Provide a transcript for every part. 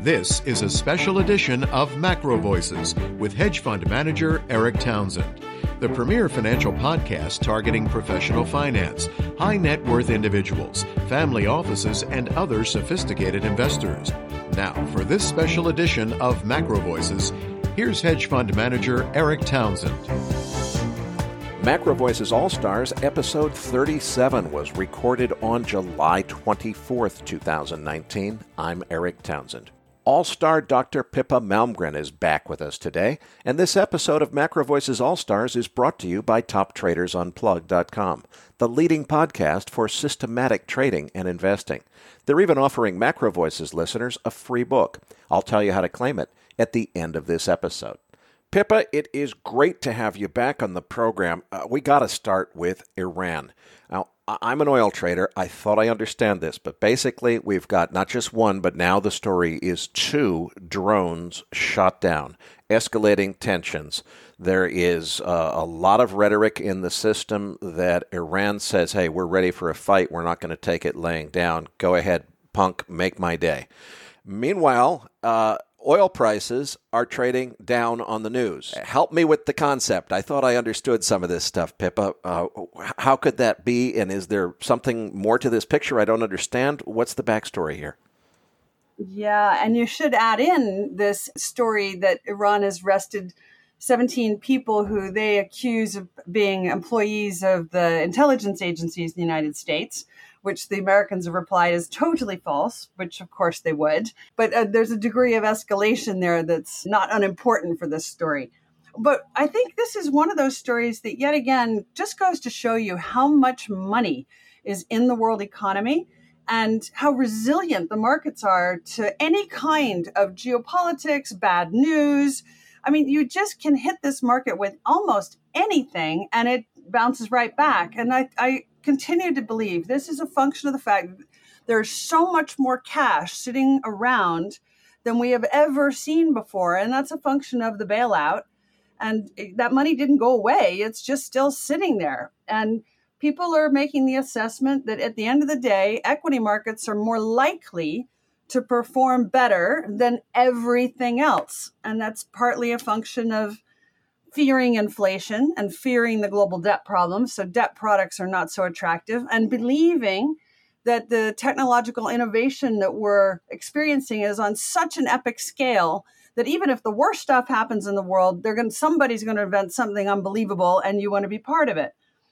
This is a special edition of Macro Voices with hedge fund manager Eric Townsend, the premier financial podcast targeting professional finance, high net worth individuals, family offices, and other sophisticated investors. Now, for this special edition of Macro Voices, here's hedge fund manager Eric Townsend. Macro Voices All-Stars episode 37 was recorded on July 24th, 2019. I'm Eric Townsend. All-Star Dr. Pippa Malmgren is back with us today, and this episode of Macro Voices All-Stars is brought to you by TopTradersUnplugged.com, the leading podcast for systematic trading and investing. They're even offering Macro Voices listeners a free book. I'll tell you how to claim it at the end of this episode. Pippa, it is great to have you back on the program. We got to start with Iran. Now, I'm an oil trader. I thought I understand this, but basically we've got not just one, but now the story is 2 drones shot down, escalating tensions. There is a lot of rhetoric in the system that Iran says, hey, we're ready for a fight. We're not going to take it laying down. Go ahead, punk, make my day. Meanwhile, oil prices are trading down on the news. Help me with the concept. I thought I understood some of this stuff, Pippa. How could that be? And is there something more to this picture I don't understand? What's the backstory here? Yeah, and you should add in this story that Iran has arrested 17 people who they accuse of being employees of the intelligence agencies in the United States, which the Americans have replied is totally false, which of course they would. But there's a degree of escalation there that's not unimportant for this story. But I think this is one of those stories that yet again just goes to show you how much money is in the world economy and how resilient the markets are to any kind of geopolitics, bad news. I mean, you just can hit this market with almost anything and it bounces right back. And I continue to believe this is a function of the fact that there's so much more cash sitting around than we have ever seen before. And that's a function of the bailout. And that money didn't go away. It's just still sitting there. And people are making the assessment that at the end of the day, equity markets are more likely to perform better than everything else. And that's partly a function of fearing inflation and fearing the global debt problem. So debt products are not so attractive, and believing that the technological innovation that we're experiencing is on such an epic scale that even if the worst stuff happens in the world, somebody's going to invent something unbelievable and you want to be part of it.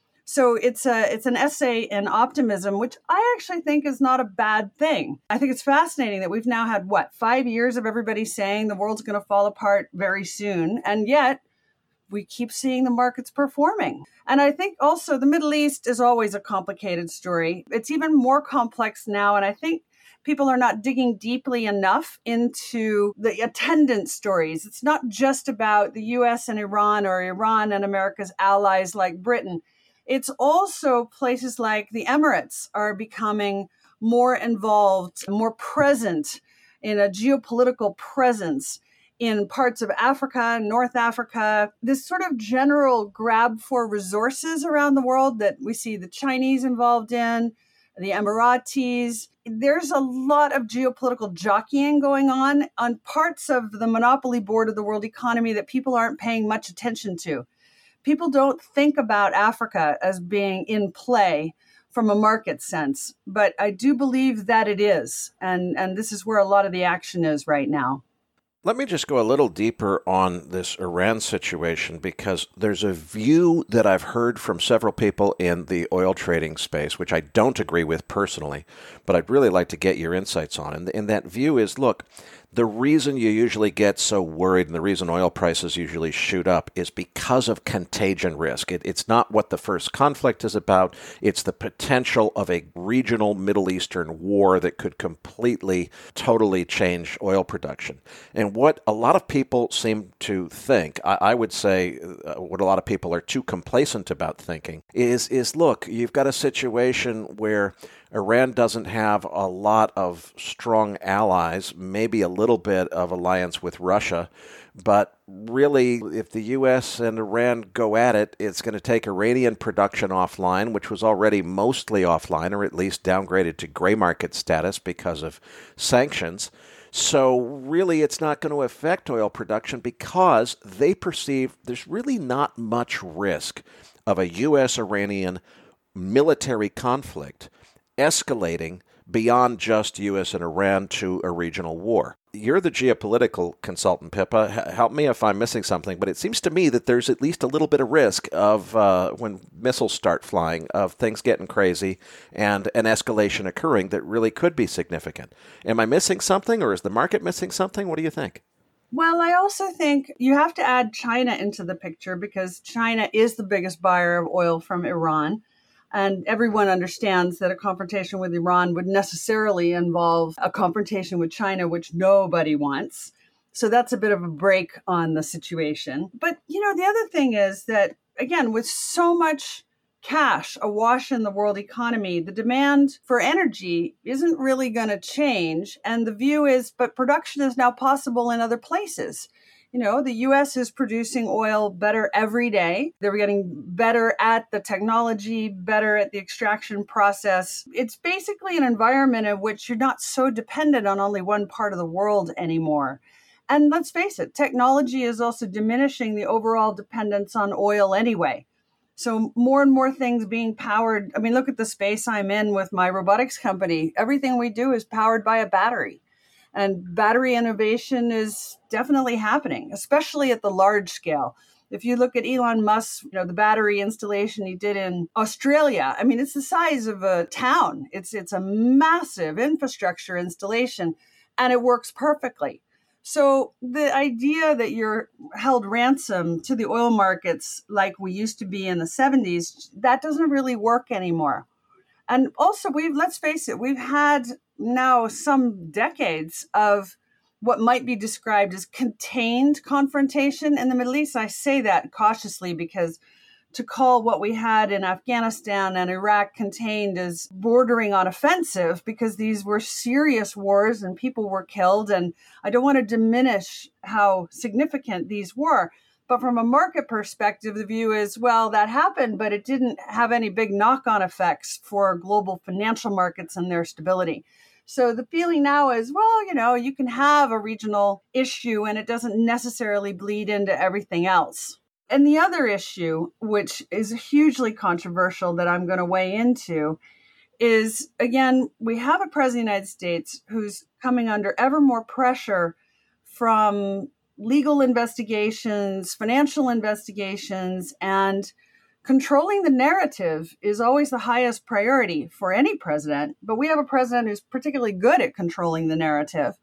So it's an essay in optimism, which I actually think is not a bad thing. I think it's fascinating that we've now had, 5 years of everybody saying the world's going to fall apart very soon. And yet we keep seeing the markets performing. And I think also the Middle East is always a complicated story. It's even more complex now. And I think people are not digging deeply enough into the attendant stories. It's not just about the US and Iran or Iran and America's allies like Britain. It's also places like the Emirates are becoming more involved, more present in a geopolitical presence in parts of Africa, North Africa, this sort of general grab for resources around the world that we see the Chinese involved in, the Emiratis. There's a lot of geopolitical jockeying going on parts of the monopoly board of the world economy that people aren't paying much attention to. People don't think about Africa as being in play from a market sense, but I do believe that it is. And this is where a lot of the action is right now. Let me just go a little deeper on this Iran situation, because there's a view that I've heard from several people in the oil trading space, which I don't agree with personally, but I'd really like to get your insights on. And that view is, look, the reason you usually get so worried and the reason oil prices usually shoot up is because of contagion risk. It's not what the first conflict is about. It's the potential of a regional Middle Eastern war that could completely, totally change oil production. And what a lot of people seem to think, I would say what a lot of people are too complacent about thinking, is look, you've got a situation where Iran doesn't have a lot of strong allies, maybe a little bit of alliance with Russia, but really, if the U.S. and Iran go at it, it's going to take Iranian production offline, which was already mostly offline, or at least downgraded to gray market status because of sanctions. So really, it's not going to affect oil production because they perceive there's really not much risk of a U.S.-Iranian military conflict escalating beyond just U.S. and Iran to a regional war. You're the geopolitical consultant, Pippa. Help me if I'm missing something, but it seems to me that there's at least a little bit of risk of, when missiles start flying, of things getting crazy and an escalation occurring that really could be significant. Am I missing something, or is the market missing something? What do you think? Well, I also think you have to add China into the picture because China is the biggest buyer of oil from Iran. And everyone understands that a confrontation with Iran would necessarily involve a confrontation with China, which nobody wants. So that's a bit of a break on the situation. But, the other thing is that, again, with so much cash awash in the world economy, the demand for energy isn't really going to change. And the view is, but production is now possible in other places. The U.S. is producing oil better every day. They're getting better at the technology, better at the extraction process. It's basically an environment in which you're not so dependent on only one part of the world anymore. And let's face it, technology is also diminishing the overall dependence on oil anyway. So more and more things being powered. I mean, look at the space I'm in with my robotics company. Everything we do is powered by a battery. And battery innovation is definitely happening, especially at the large scale. If you look at Elon Musk, the battery installation he did in Australia, I mean, it's the size of a town. It's a massive infrastructure installation, and it works perfectly. So the idea that you're held ransom to the oil markets like we used to be in the 70s, that doesn't really work anymore. And also, let's face it, we've had now some decades of what might be described as contained confrontation in the Middle East. I say that cautiously because to call what we had in Afghanistan and Iraq contained is bordering on offensive because these were serious wars and people were killed. And I don't want to diminish how significant these were. But from a market perspective, the view is, well, that happened, but it didn't have any big knock-on effects for global financial markets and their stability. So the feeling now is, well, you can have a regional issue and it doesn't necessarily bleed into everything else. And the other issue, which is hugely controversial that I'm going to weigh into, is, again, we have a president of the United States who's coming under ever more pressure from legal investigations, financial investigations, and controlling the narrative is always the highest priority for any president. But we have a president who's particularly good at controlling the narrative.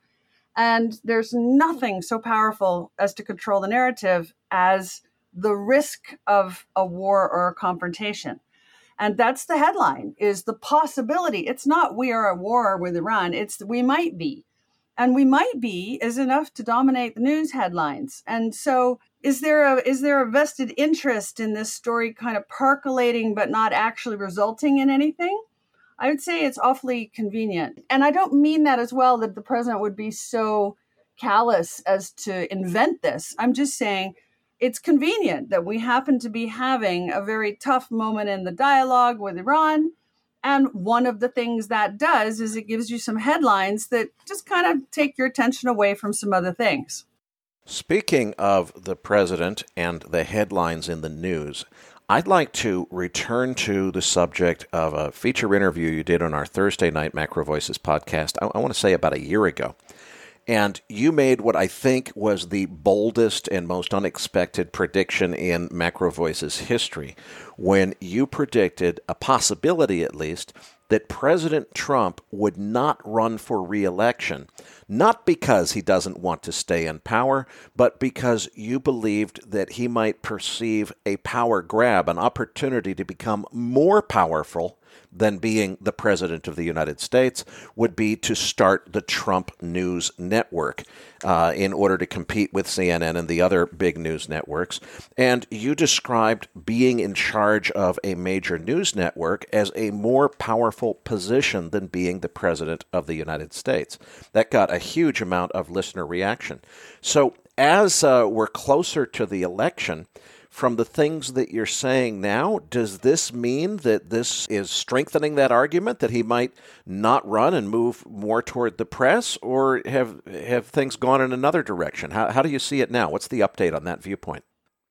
And there's nothing so powerful as to control the narrative as the risk of a war or a confrontation. And that's the headline, is the possibility. It's not we are at war with Iran. It's we might be. And we might be is enough to dominate the news headlines. And so is there a vested interest in this story kind of percolating but not actually resulting in anything? I would say it's awfully convenient. And I don't mean that as well that the president would be so callous as to invent this. I'm just saying it's convenient that we happen to be having a very tough moment in the dialogue with Iran. And one of the things that does is it gives you some headlines that just kind of take your attention away from some other things. Speaking of the president and the headlines in the news, I'd like to return to the subject of a feature interview you did on our Thursday night Macro Voices podcast, I want to say about a year ago. And you made what I think was the boldest and most unexpected prediction in Macro Voices history when you predicted a possibility, at least, that President Trump would not run for re-election, not because he doesn't want to stay in power, but because you believed that he might perceive a power grab, an opportunity to become more powerful than being the President of the United States, would be to start the Trump News Network in order to compete with CNN and the other big news networks. And you described being in charge of a major news network as a more powerful position than being the President of the United States. That got a huge amount of listener reaction. So as we're closer to the election, From the things that you're saying now, does this mean that this is strengthening that argument that he might not run and move more toward the press, or have things gone in another direction? How do you see it now? What's the update on that viewpoint?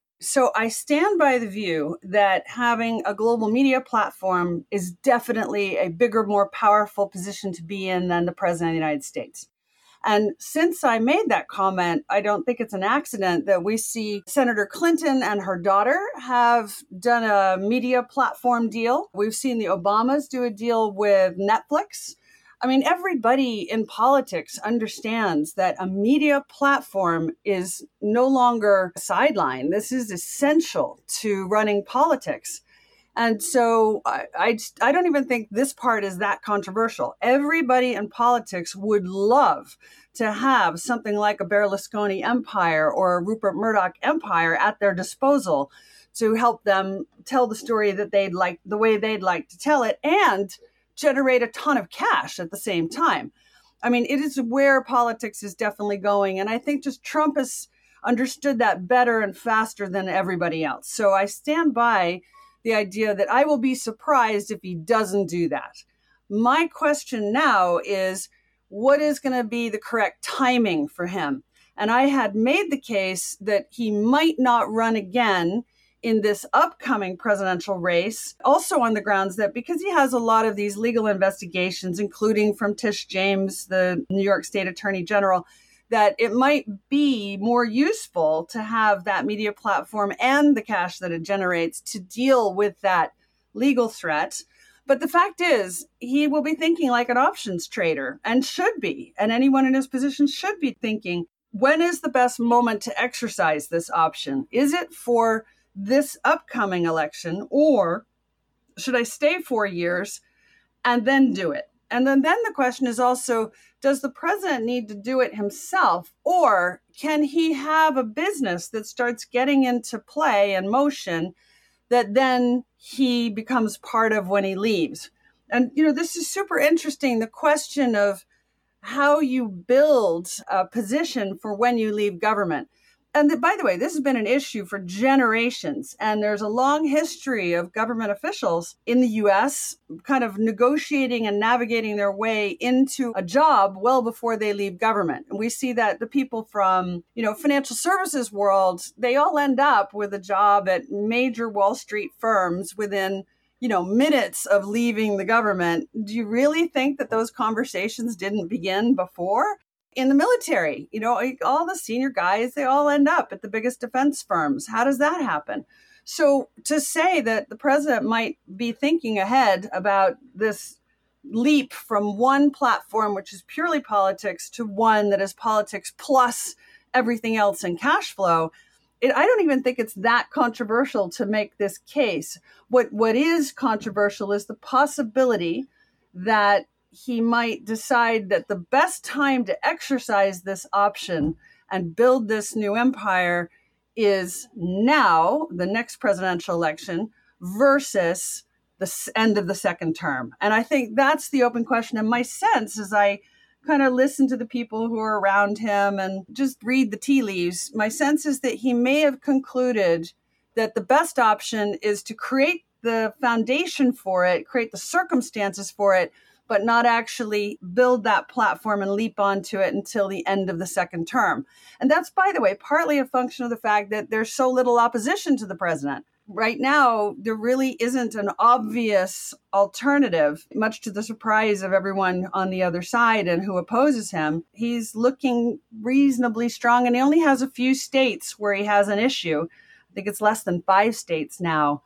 So I stand by the view that having a global media platform is definitely a bigger, more powerful position to be in than the president of the United States. And since I made that comment, I don't think it's an accident that we see Senator Clinton and her daughter have done a media platform deal. We've seen the Obamas do a deal with Netflix. I mean, everybody in politics understands that a media platform is no longer a sideline. This is essential to running politics. And so I don't even think this part is that controversial. Everybody in politics would love to have something like a Berlusconi empire or a Rupert Murdoch empire at their disposal to help them tell the story that they'd like, the way they'd like to tell it, and generate a ton of cash at the same time. I mean, it is where politics is definitely going. And I think just Trump has understood that better and faster than everybody else. So I stand by the idea that I will be surprised if he doesn't do that. My question now is, what is going to be the correct timing for him? And I had made the case that he might not run again in this upcoming presidential race, also on the grounds that because he has a lot of these legal investigations, including from Tish James, the New York State Attorney General, that it might be more useful to have that media platform and the cash that it generates to deal with that legal threat. But the fact is, he will be thinking like an options trader, and should be. And anyone in his position should be thinking, when is the best moment to exercise this option? Is it for this upcoming election, or should I stay 4 years and then do it? And then the question is also, does the president need to do it himself, or can he have a business that starts getting into play and motion that then he becomes part of when he leaves? And, this is super interesting, the question of how you build a position for when you leave government. And by the way, this has been an issue for generations, and there's a long history of government officials in the U.S. kind of negotiating and navigating their way into a job well before they leave government. And we see that the people from, financial services world, they all end up with a job at major Wall Street firms within, minutes of leaving the government. Do you really think that those conversations didn't begin before? In the military, all the senior guys, they all end up at the biggest defense firms. How does that happen? So to say that the president might be thinking ahead about this leap from one platform, which is purely politics, to one that is politics plus everything else in cash flow, I don't even think it's that controversial to make this case. What is controversial is the possibility that he might decide that the best time to exercise this option and build this new empire is now, the next presidential election, versus the end of the second term. And I think that's the open question. And my sense, as I kind of listen to the people who are around him and just read the tea leaves, my sense is that he may have concluded that the best option is to create the foundation for it, create the circumstances for it, but not actually build that platform and leap onto it until the end of the second term. And that's, by the way, partly a function of the fact that there's so little opposition to the president. Right now, there really isn't an obvious alternative, much to the surprise of everyone on the other side and who opposes him. He's looking reasonably strong, and he only has a few states where he has an issue. I think it's less than 5 states now.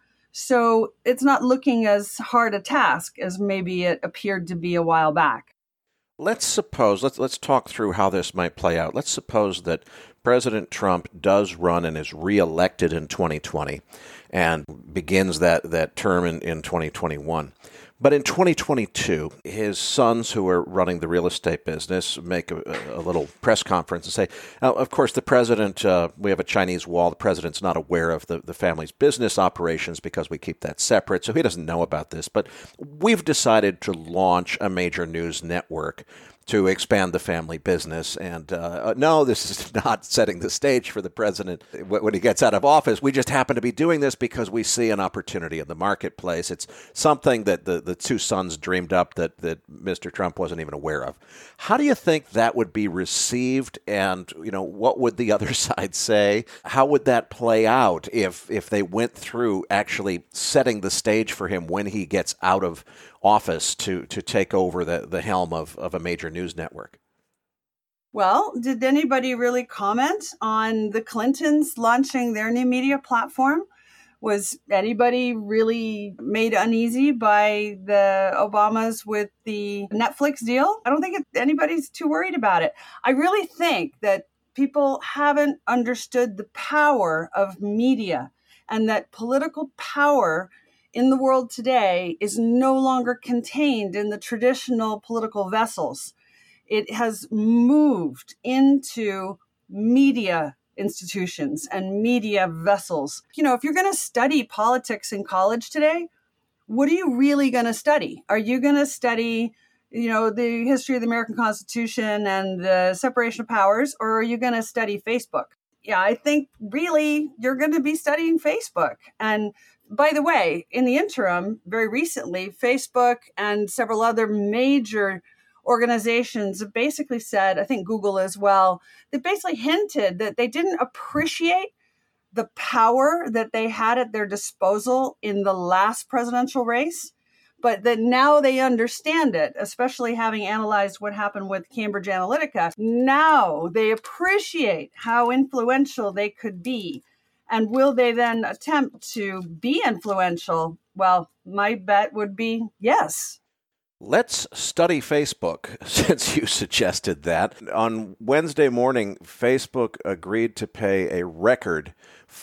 So it's not looking as hard a task as maybe it appeared to be a while back. Let's talk through how this might play out. Let's suppose that President Trump does run and is reelected in 2020 and begins that term in 2021. But in 2022, his sons, who are running the real estate business, make a little press conference and say, of course, the president, we have a Chinese wall. The president's not aware of the family's business operations because we keep that separate, so he doesn't know about this. But we've decided to launch a major news network to expand the family business. And no, this is not setting the stage for the president when he gets out of office. We just happen to be doing this because we see an opportunity in the marketplace. It's something that the two sons dreamed up that Mr. Trump wasn't even aware of. How do you think that would be received? And, what would the other side say? How would that play out if they went through actually setting the stage for him when he gets out of office to take over the helm of a major news network? Well, did anybody really comment on the Clintons launching their new media platform? Was anybody really made uneasy by the Obamas with the Netflix deal? I don't think anybody's too worried about it. I really think that people haven't understood the power of media, and that political power in the world today is no longer contained in the traditional political vessels. It has moved into media institutions and media vessels. If you're going to study politics in college today, what are you really going to study? Are you going to study, the history of the American Constitution and the separation of powers, or are you going to study Facebook? Yeah, I think really you're going to be studying Facebook. And by the way, in the interim, very recently, Facebook and several other major organizations have basically said, I think Google as well, they basically hinted that they didn't appreciate the power that they had at their disposal in the last presidential race, but that now they understand it, especially having analyzed what happened with Cambridge Analytica. Now they appreciate how influential they could be. And will they then attempt to be influential? Well, my bet would be yes. Let's study Facebook, since you suggested that. On Wednesday morning, Facebook agreed to pay a record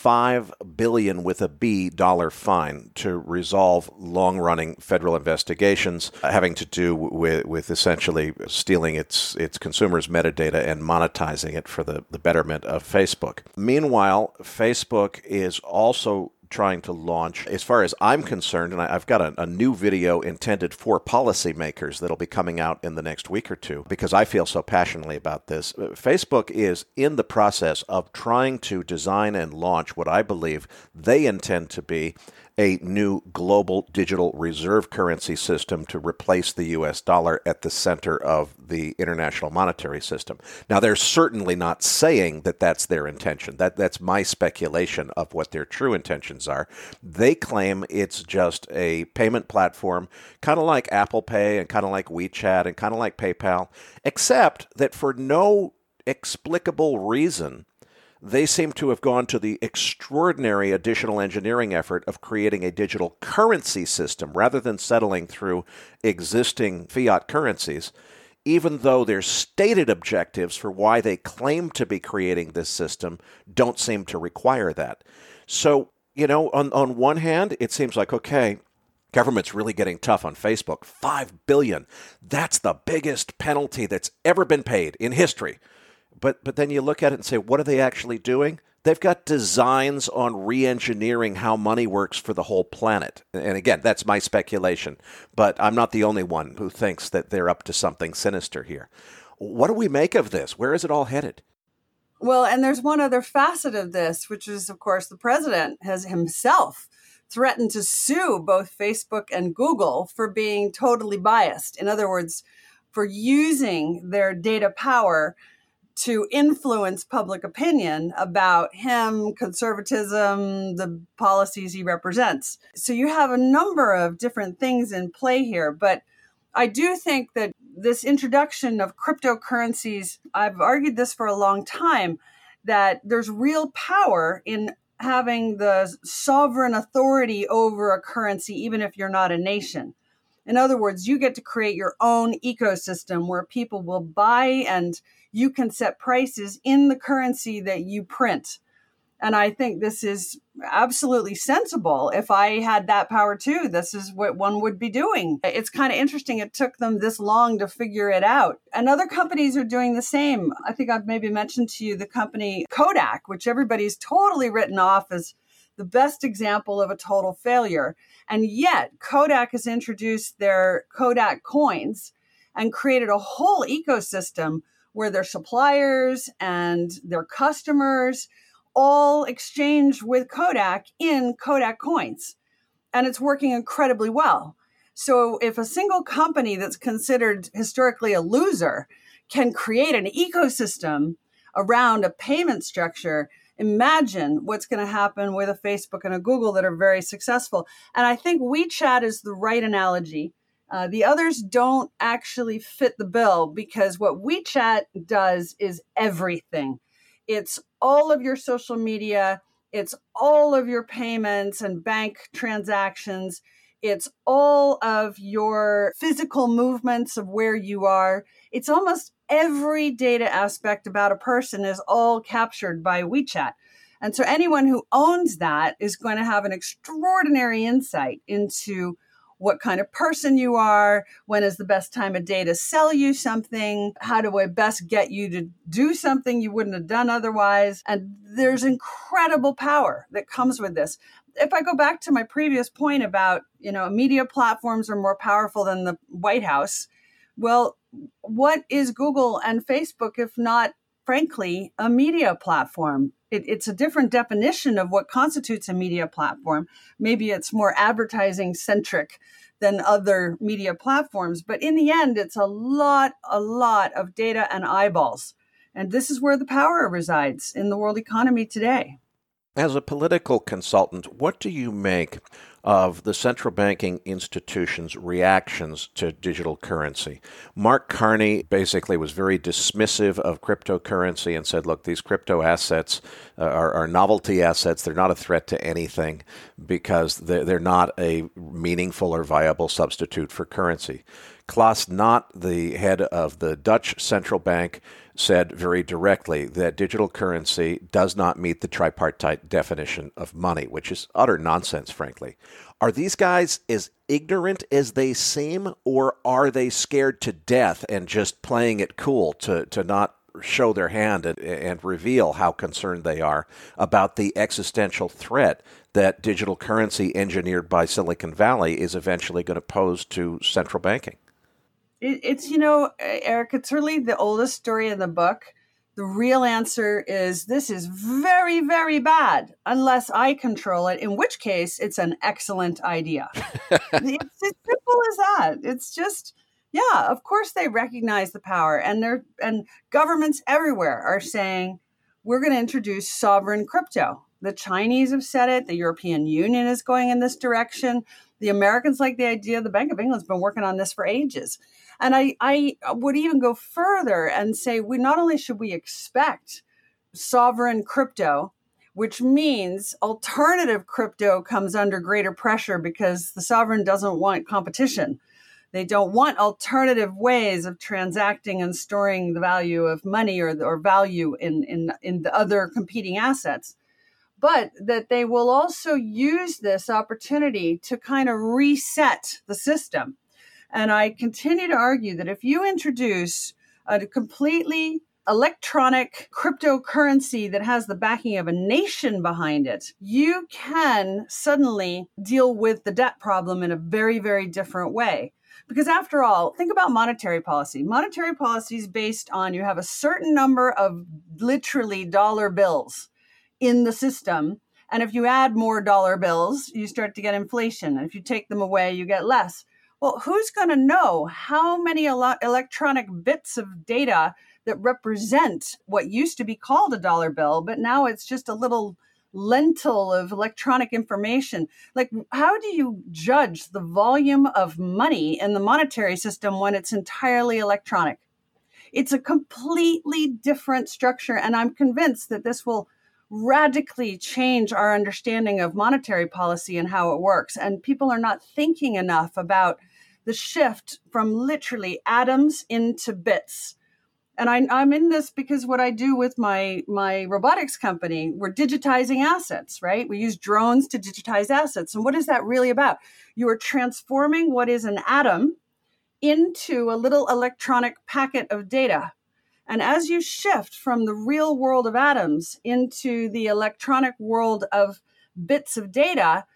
$5 billion with a B dollar fine to resolve long-running federal investigations having to do with essentially stealing its consumers' metadata and monetizing it for the betterment of Facebook. Meanwhile, Facebook is also trying to launch, as far as I'm concerned, and I've got a new video intended for policymakers that'll be coming out in the next week or two, because I feel so passionately about this. Facebook is in the process of trying to design and launch what I believe they intend to be a new global digital reserve currency system to replace the U.S. dollar at the center of the international monetary system. Now, they're certainly not saying that that's their intention. That's my speculation of what their true intentions are. They claim it's just a payment platform, kind of like Apple Pay and kind of like WeChat and kind of like PayPal, except that for no explicable reason, they seem to have gone to the extraordinary additional engineering effort of creating a digital currency system rather than settling through existing fiat currencies, even though their stated objectives for why they claim to be creating this system don't seem to require that. So, on one hand, it seems like, okay, government's really getting tough on Facebook. $5 billion. That's the biggest penalty that's ever been paid in history. But then you look at it and say, what are they actually doing? They've got designs on re-engineering how money works for the whole planet. And again, that's my speculation. But I'm not the only one who thinks that they're up to something sinister here. What do we make of this? Where is it all headed? Well, and there's one other facet of this, which is, of course, the president has himself threatened to sue both Facebook and Google for being totally biased. In other words, for using their data power to influence public opinion about him, conservatism, the policies he represents. So you have a number of different things in play here. But I do think that this introduction of cryptocurrencies, I've argued this for a long time, that there's real power in having the sovereign authority over a currency, even if you're not a nation. In other words, you get to create your own ecosystem where people will buy and you can set prices in the currency that you print. And I think this is absolutely sensible. If I had that power too, this is what one would be doing. It's kind of interesting it took them this long to figure it out. And other companies are doing the same. I think I've maybe mentioned to you the company Kodak, which everybody's totally written off as the best example of a total failure. And yet Kodak has introduced their Kodak coins. and created a whole ecosystem where their suppliers and their customers all exchange with Kodak in Kodak coins. And it's working incredibly well. So if a single company that's considered historically a loser can create an ecosystem around a payment structure, imagine what's going to happen with a Facebook and a Google that are very successful. And I think WeChat is the right analogy. The others don't actually fit the bill because what WeChat does is everything. It's all of your social media. It's all of your payments and bank transactions. It's all of your physical movements of where you are. It's almost every data aspect about a person is all captured by WeChat. And so anyone who owns that is going to have an extraordinary insight into what kind of person you are, when is the best time of day to sell you something, how do I best get you to do something you wouldn't have done otherwise. And there's incredible power that comes with this. If I go back to my previous point about, media platforms are more powerful than the White House, well, what is Google and Facebook if not, frankly, a media platform? It's a different definition of what constitutes a media platform. Maybe it's more advertising centric than other media platforms. But in the end, it's a lot of data and eyeballs. And this is where the power resides in the world economy today. As a political consultant, what do you make of the central banking institutions' reactions to digital currency? Mark Carney basically was very dismissive of cryptocurrency and said, look, these crypto assets are novelty assets. They're not a threat to anything because they're not a meaningful or viable substitute for currency. Klaas Knot, the head of the Dutch central bank, said very directly that digital currency does not meet the tripartite definition of money, which is utter nonsense, frankly. Are these guys as ignorant as they seem, or are they scared to death and just playing it cool to not show their hand and reveal how concerned they are about the existential threat that digital currency engineered by Silicon Valley is eventually going to pose to central banking? It's, Eric, it's really the oldest story in the book. The real answer is this is very, very bad unless I control it, in which case it's an excellent idea. It's as simple as that. It's just, of course they recognize the power, and governments everywhere are saying, we're going to introduce sovereign crypto. The Chinese have said it. The European Union is going in this direction. The Americans like the idea. The Bank of England's been working on this for ages. And I would even go further and say not only should we expect sovereign crypto, which means alternative crypto comes under greater pressure because the sovereign doesn't want competition. They don't want alternative ways of transacting and storing the value of money or value in the other competing assets. But that they will also use this opportunity to kind of reset the system. And I continue to argue that if you introduce a completely electronic cryptocurrency that has the backing of a nation behind it, you can suddenly deal with the debt problem in a very, very different way. Because after all, think about monetary policy. Monetary policy is based on you have a certain number of literally dollar bills in the system. And if you add more dollar bills, you start to get inflation. And if you take them away, you get less. Well, who's going to know how many electronic bits of data that represent what used to be called a dollar bill, but now it's just a little lentil of electronic information? Like, how do you judge the volume of money in the monetary system when it's entirely electronic? It's a completely different structure. And I'm convinced that this will radically change our understanding of monetary policy and how it works. And people are not thinking enough about the shift from literally atoms into bits. And I'm in this because what I do with my robotics company, we're digitizing assets, right? We use drones to digitize assets. And what is that really about? You are transforming what is an atom into a little electronic packet of data. And as you shift from the real world of atoms into the electronic world of bits of data,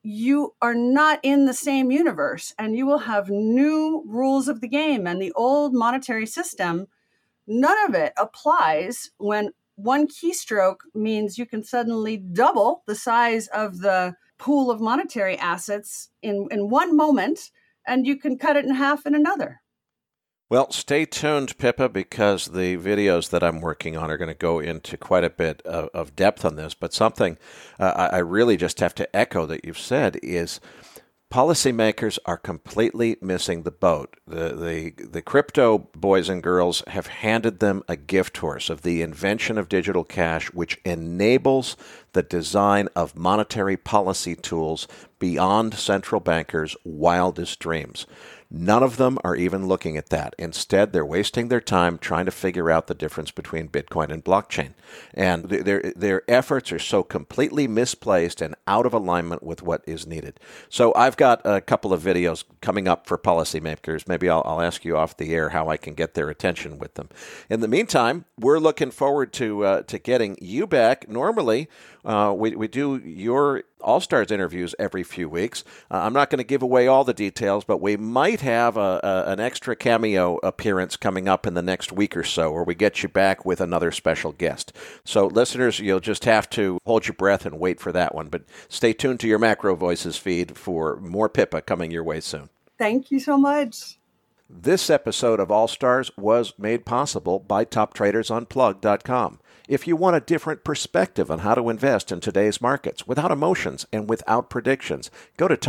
you are not in the same universe, and you will have new rules of the game. And the old monetary system, none of it applies when one keystroke means you can suddenly double the size of the pool of monetary assets in one moment, and you can cut it in half in another. Well, stay tuned, Pippa, because the videos that I'm working on are going to go into quite a bit of depth on this. But something I really just have to echo that you've said is policymakers are completely missing the boat. The crypto boys and girls have handed them a gift horse of the invention of digital cash, which enables the design of monetary policy tools beyond central bankers' wildest dreams. None of them are even looking at that. Instead, they're wasting their time trying to figure out the difference between Bitcoin and blockchain. And their efforts are so completely misplaced and out of alignment with what is needed. So I've got a couple of videos coming up for policymakers. Maybe I'll ask you off the air how I can get their attention with them. In the meantime, we're looking forward to getting you back. Normally, we do your All-Stars interviews every few weeks. I'm not going to give away all the details, but we might have an extra cameo appearance coming up in the next week or so, where we get you back with another special guest. So listeners, you'll just have to hold your breath and wait for that one. But stay tuned to your Macro Voices feed for more Pippa coming your way soon. Thank you so much. This episode of All-Stars was made possible by TopTradersUnplugged.com. If you want a different perspective on how to invest in today's markets without emotions and without predictions, go to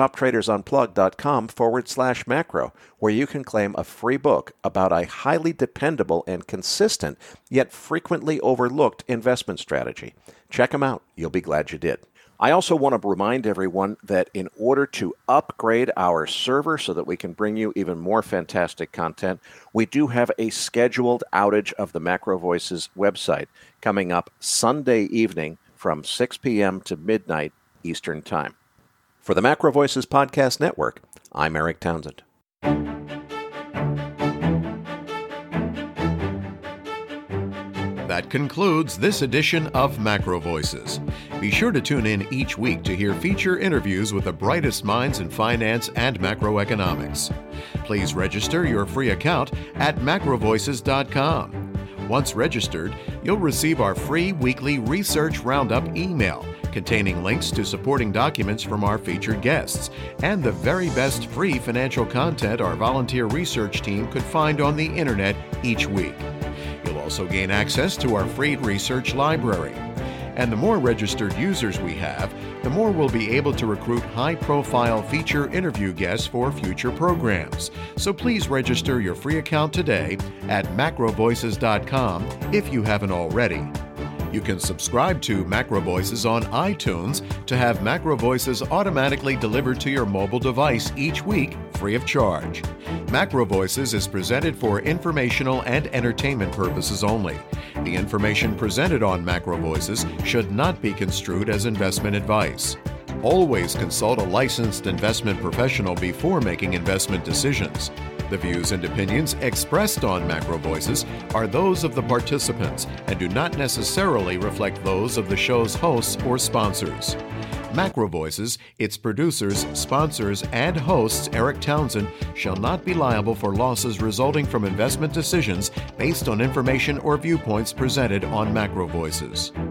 TopTradersUnplugged.com/macro, where you can claim a free book about a highly dependable and consistent, yet frequently overlooked investment strategy. Check them out. You'll be glad you did. I also want to remind everyone that in order to upgrade our server so that we can bring you even more fantastic content, we do have a scheduled outage of the Macro Voices website coming up Sunday evening from 6 p.m. to midnight Eastern Time. For the Macro Voices Podcast Network, I'm Eric Townsend. That concludes this edition of Macro Voices. Be sure to tune in each week to hear feature interviews with the brightest minds in finance and macroeconomics. Please register your free account at macrovoices.com. Once registered, you'll receive our free weekly Research Roundup email containing links to supporting documents from our featured guests and the very best free financial content our volunteer research team could find on the internet each week. You'll also gain access to our free research library. And the more registered users we have, the more we'll be able to recruit high-profile feature interview guests for future programs. So please register your free account today at macrovoices.com if you haven't already. You can subscribe to Macro Voices on iTunes to have Macro Voices automatically delivered to your mobile device each week, free of charge. Macro Voices is presented for informational and entertainment purposes only. The information presented on Macro Voices should not be construed as investment advice. Always consult a licensed investment professional before making investment decisions. The views and opinions expressed on Macro Voices are those of the participants and do not necessarily reflect those of the show's hosts or sponsors. Macro Voices, its producers, sponsors, and hosts, Eric Townsend, shall not be liable for losses resulting from investment decisions based on information or viewpoints presented on Macro Voices.